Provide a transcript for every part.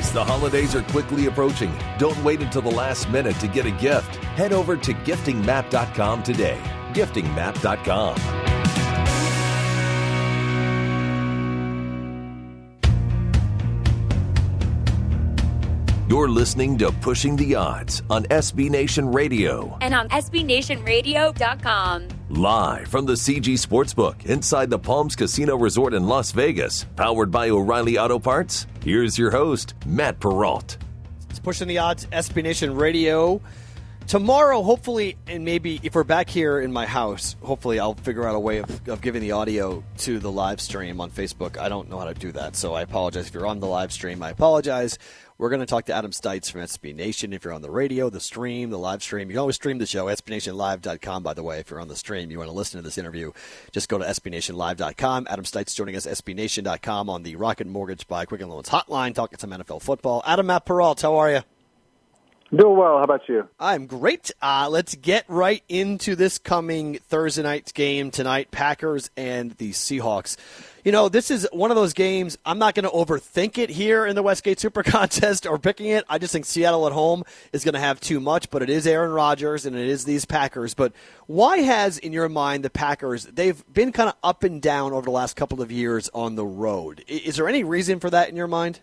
As the holidays are quickly approaching, don't wait until the last minute to get a gift. Head over to giftingmap.com today. Giftingmap.com. You're listening to Pushing the Odds on SB Nation Radio. And on SBNationRadio.com. Live from the CG Sportsbook inside the Palms Casino Resort in Las Vegas. Powered by O'Reilly Auto Parts. Here's your host, Matt Perrault. It's Pushing the Odds, SB Nation Radio. Tomorrow, hopefully, and maybe if we're back here in my house, hopefully I'll figure out a way of giving the audio to the live stream on Facebook. I don't know how to do that, so I apologize. If you're on the live stream, I apologize. We're going to talk to Adam Stites from SB Nation. If you're on the radio, the stream, the live stream, you can always stream the show, SBNationLive.com, by the way. If you're on the stream, you want to listen to this interview, just go to SBNationLive.com. Adam Stites joining us, SBNation.com, on the Rocket Mortgage by Quicken Loans hotline, talking some NFL football. Adam, Matt Perrault, how are you? Doing well. How about you? I'm great. Let's get right into this coming Thursday night's game tonight, Packers and the Seahawks. You know, this is one of those games, I'm not going to overthink it here in the Westgate Super Contest or picking it. I just think Seattle at home is going to have too much, but it is Aaron Rodgers and it is these Packers. But why has, in your mind, the Packers, they've been kind of up and down over the last couple of years on the road. Is there any reason for that in your mind?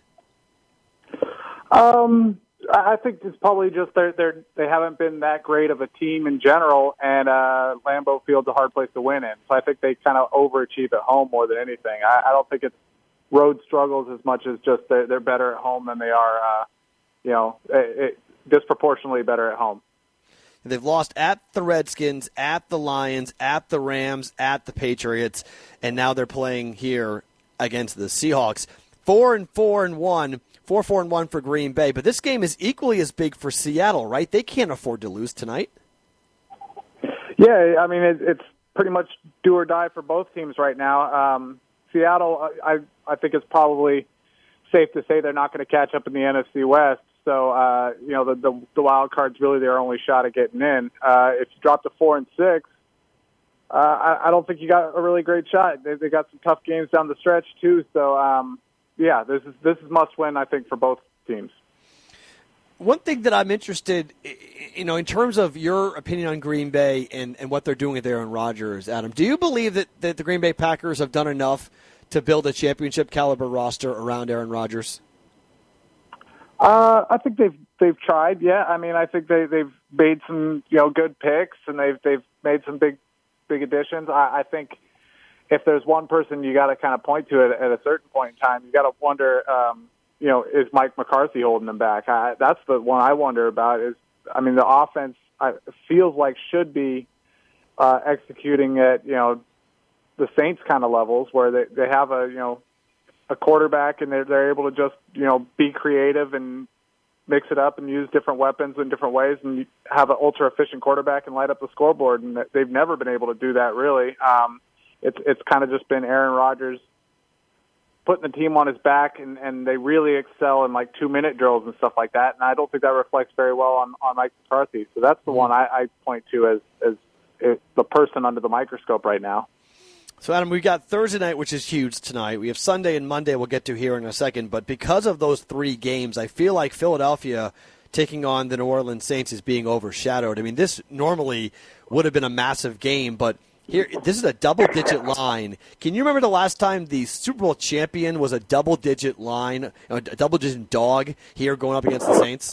I think it's probably just they haven't been that great of a team in general, and Lambeau Field's a hard place to win in. So I think they kind of overachieve at home more than anything. I don't think it's road struggles as much as just they're better at home than they are, disproportionately better at home. They've lost at the Redskins, at the Lions, at the Rams, at the Patriots, and now they're playing here against the Seahawks. 4-1. 4-1 for Green Bay. But this game is equally as big for Seattle, right? They can't afford to lose tonight. Yeah, I mean, it's pretty much do or die for both teams right now. Seattle, I think it's probably safe to say they're not going to catch up in the NFC West. So, the wild card's really their only shot at getting in. If you drop to 4-6, I don't think you got a really great shot. They got some tough games down the stretch, too. So, yeah, this is must win, I think, for both teams. One thing that I'm interested, in terms of your opinion on Green Bay and what they're doing with Aaron Rodgers, Adam, do you believe that the Green Bay Packers have done enough to build a championship caliber roster around Aaron Rodgers? I think they've tried. Yeah, I mean, I think they've made some good picks and they've made some big additions. I think. If there's one person you got to kind of point to at a certain point in time, you got to wonder, is Mike McCarthy holding them back? That's the one I wonder about. The offense feels like should be executing at the Saints kind of levels, where they have a quarterback and they're able to just be creative and mix it up and use different weapons in different ways and have an ultra efficient quarterback and light up the scoreboard. And they've never been able to do that really. It's kind of just been Aaron Rodgers putting the team on his back, and they really excel in like 2-minute drills and stuff like that. And I don't think that reflects very well on Mike McCarthy. So that's the one I point to as the person under the microscope right now. So, Adam, we've got Thursday night, which is huge tonight. We have Sunday and Monday we'll get to here in a second. But because of those three games, I feel like Philadelphia taking on the New Orleans Saints is being overshadowed. I mean, this normally would have been a massive game, but here, this is a double-digit line. Can you remember the last time the Super Bowl champion was a double-digit line, a double-digit dog here going up against the Saints?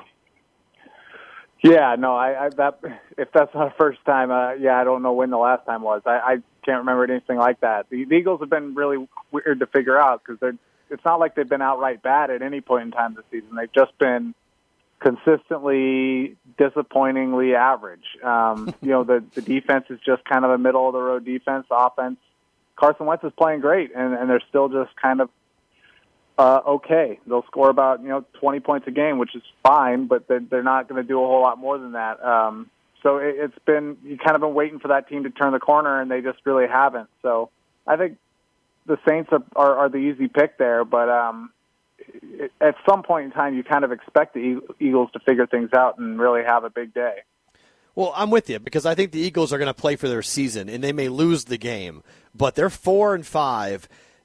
Yeah, no, if that's not the first time, I don't know when the last time was. I can't remember anything like that. The Eagles have been really weird to figure out because it's not like they've been outright bad at any point in time this season. They've just been consistently disappointingly average. The defense is just kind of a middle-of-the-road defense. Offense, Carson Wentz is playing great, and they're still just kind of okay. They'll score about 20 points a game, which is fine, but they're not going to do a whole lot more than that. So it's been you kind of been waiting for that team to turn the corner, and they just really haven't. So I think the Saints are the easy pick there, but at some point in time, you kind of expect the Eagles to figure things out and really have a big day. Well, I'm with you because I think the Eagles are going to play for their season, and they may lose the game, but they're 4-5.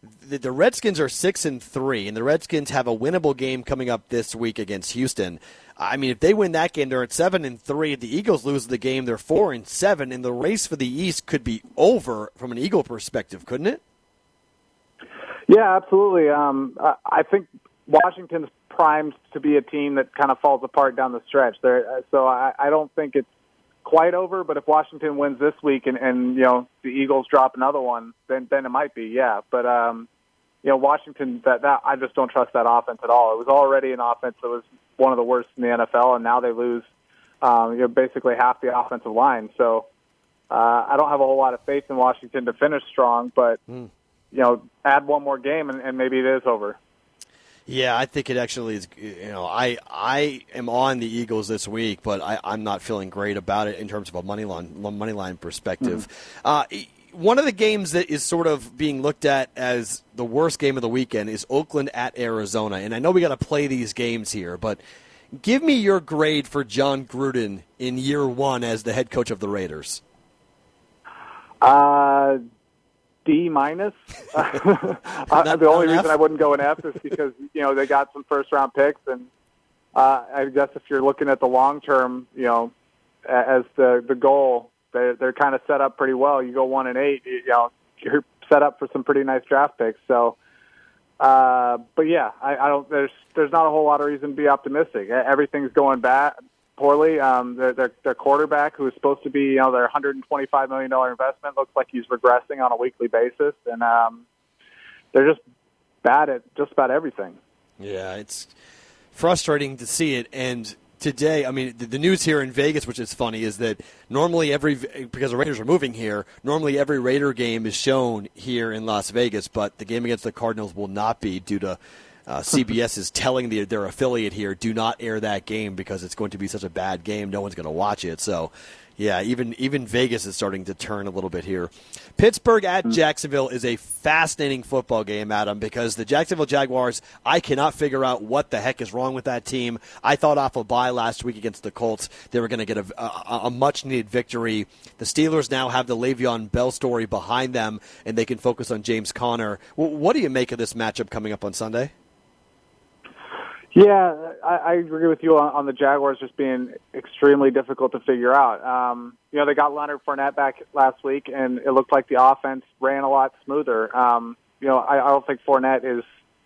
The Redskins are 6-3, and the Redskins have a winnable game coming up this week against Houston. I mean, if they win that game, they're at 7-3. If the Eagles lose the game, they're 4-7, and the race for the East could be over from an Eagle perspective, couldn't it? Yeah, absolutely. I think Washington's primed to be a team that kind of falls apart down the stretch. So I don't think it's quite over. But if Washington wins this week and the Eagles drop another one, then it might be. Yeah, but Washington, that I just don't trust that offense at all. It was already an offense that was one of the worst in the NFL, and now they lose basically half the offensive line. So I don't have a whole lot of faith in Washington to finish strong, but add one more game and maybe it is over. Yeah, I think it actually is. I am on the Eagles this week, but I'm not feeling great about it in terms of a money line perspective. One of the games that is sort of being looked at as the worst game of the weekend is Oakland at Arizona. And I know we got to play these games here, but give me your grade for John Gruden in year one as the head coach of the Raiders. D-. The only reason I wouldn't go an F is because, they got some first-round picks. And I guess if you're looking at the long term, as the goal, they're kind of set up pretty well. You go 1-8, you're set up for some pretty nice draft picks. So, but yeah, I don't. There's not a whole lot of reason to be optimistic. Everything's going poorly. Their quarterback, who is supposed to be their $125 million investment, looks like he's regressing on a weekly basis, and they're just bad at just about everything. Yeah, it's frustrating to see it. And today, I mean, the news here in Vegas, which is funny, is that normally because the Raiders are moving here, normally every Raider game is shown here in Las Vegas, but the game against the Cardinals will not be due to CBS is telling their affiliate here, do not air that game because it's going to be such a bad game. No one's going to watch it. So, yeah, even Vegas is starting to turn a little bit here. Pittsburgh at Jacksonville is a fascinating football game, Adam, because the Jacksonville Jaguars, I cannot figure out what the heck is wrong with that team. I thought off a bye last week against the Colts they were going to get a much-needed victory. The Steelers now have the Le'Veon Bell story behind them, and they can focus on James Conner. What do you make of this matchup coming up on Sunday? Yeah, I agree with you on the Jaguars just being extremely difficult to figure out. They got Leonard Fournette back last week, and it looked like the offense ran a lot smoother. I don't think Fournette is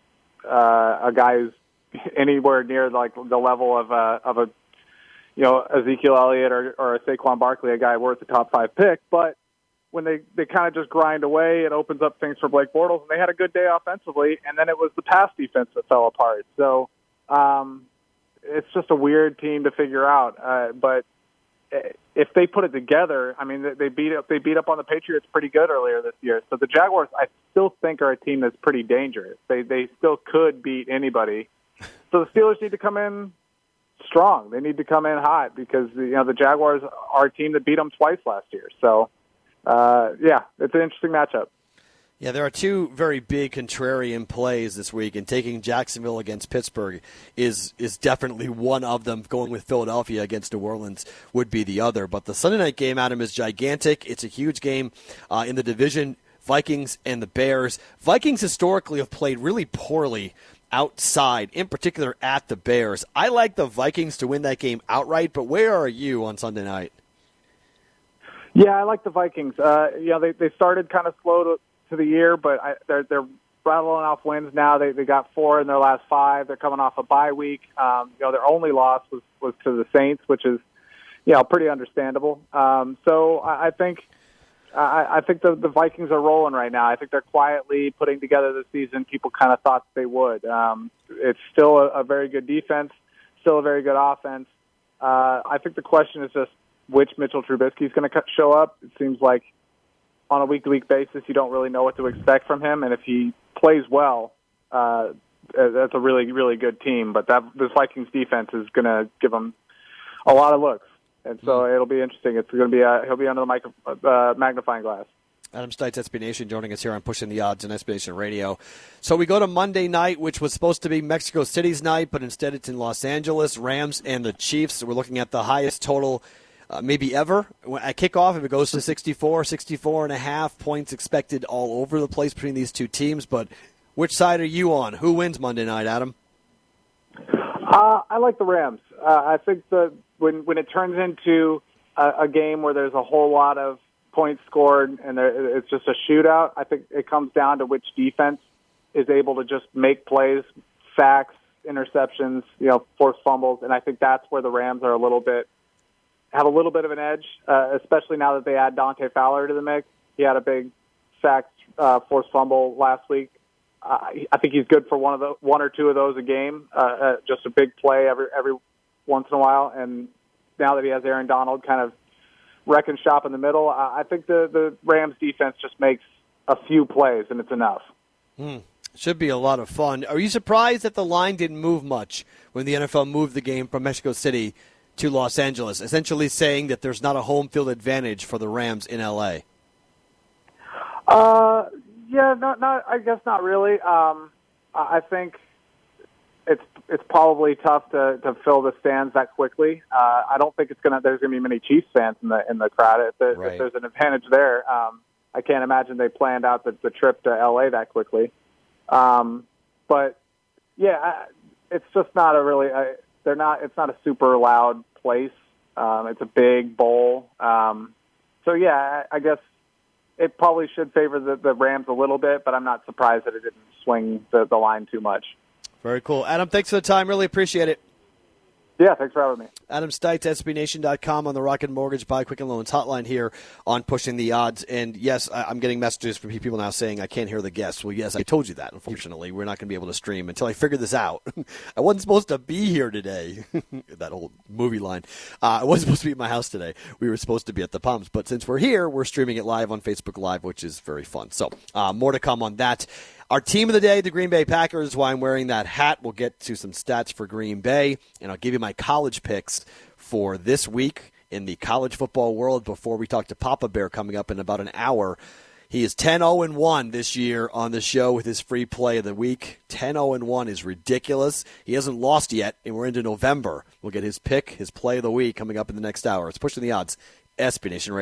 a guy who's anywhere near like the level of a Ezekiel Elliott or a Saquon Barkley, a guy worth a top 5 pick. But when they kind of just grind away, it opens up things for Blake Bortles, and they had a good day offensively, and then it was the pass defense that fell apart. So it's just a weird team to figure out. But if they put it together, I mean, they beat up on the Patriots pretty good earlier this year. So the Jaguars, I still think, are a team that's pretty dangerous. They still could beat anybody. So the Steelers need to come in strong. They need to come in hot because the Jaguars are a team that beat them twice last year. So it's an interesting matchup. Yeah, there are two very big contrarian plays this week, and taking Jacksonville against Pittsburgh is definitely one of them. Going with Philadelphia against New Orleans would be the other. But the Sunday night game, Adam, is gigantic. It's a huge game in the division, Vikings and the Bears. Vikings historically have played really poorly outside, in particular at the Bears. I like the Vikings to win that game outright, but where are you on Sunday night? Yeah, I like the Vikings. They started kind of slow to the year, but they're rattling off wins now. They got 4 in their last 5. They're coming off a bye week. Their only loss was to the Saints, which is pretty understandable. So I think the Vikings are rolling right now. I think they're quietly putting together the season people kind of thought they would. It's still a very good defense, still a very good offense. I think the question is just which Mitchell Trubisky is going to show up. It seems like on a week-to-week basis, you don't really know what to expect from him. And if he plays well, that's a really, really good team. But this Vikings defense is going to give him a lot of looks. And so it'll be interesting. It's going to be he'll be under the magnifying glass. Adam Stites, SB Nation, joining us here on Pushing the Odds on SB Nation Radio. So we go to Monday night, which was supposed to be Mexico City's night, but instead it's in Los Angeles, Rams and the Chiefs. We're looking at the highest total maybe ever. At kickoff, if it goes to 64 and a half, points expected all over the place between these two teams. But which side are you on? Who wins Monday night, Adam? I like the Rams. I think that when it turns into a game where there's a whole lot of points scored and it's just a shootout, I think it comes down to which defense is able to just make plays, sacks, interceptions, forced fumbles, and I think that's where the Rams are have a little bit of an edge, especially now that they add Dante Fowler to the mix. He had a big sack, forced fumble last week. I think he's good for one or two of those a game, just a big play every once in a while. And now that he has Aaron Donald kind of wrecking shop in the middle, I think the Rams defense just makes a few plays and it's enough. Should be a lot of fun. Are you surprised that the line didn't move much when the NFL moved the game from Mexico City to Los Angeles, essentially saying that there's not a home field advantage for the Rams in L.A.? Yeah, not. I guess not really. I think it's probably tough to fill the stands that quickly. I don't think there's gonna be many Chiefs fans in the crowd. If there's an advantage there, I can't imagine they planned out the trip to LA that quickly. But yeah, it's just not a really. It's not a super loud place. It's a big bowl. So yeah, I guess it probably should favor the Rams a little bit, but I'm not surprised that it didn't swing the line too much. Very cool. Adam, thanks for the time. Really appreciate it. Yeah, thanks for having me. Adam Stites, SBNation.com on the Rocket Mortgage Buy Quicken Loans hotline here on Pushing the Odds. And yes, I'm getting messages from people now saying I can't hear the guests. Well, yes, I told you that. Unfortunately, we're not going to be able to stream until I figure this out. I wasn't supposed to be here today. That old movie line. I wasn't supposed to be at my house today. We were supposed to be at the Palms. But since we're here, we're streaming it live on Facebook Live, which is very fun. So more to come on that. Our team of the day, the Green Bay Packers, is why I'm wearing that hat. We'll get to some stats for Green Bay, and I'll give you my college picks for this week in the college football world before we talk to Papa Bear coming up in about an hour. He is 10-0-1 this year on the show with his free play of the week. 10-0-1 is ridiculous. He hasn't lost yet, and we're into November. We'll get his pick, his play of the week coming up in the next hour. It's Pushing the Odds, SB Nation Radio.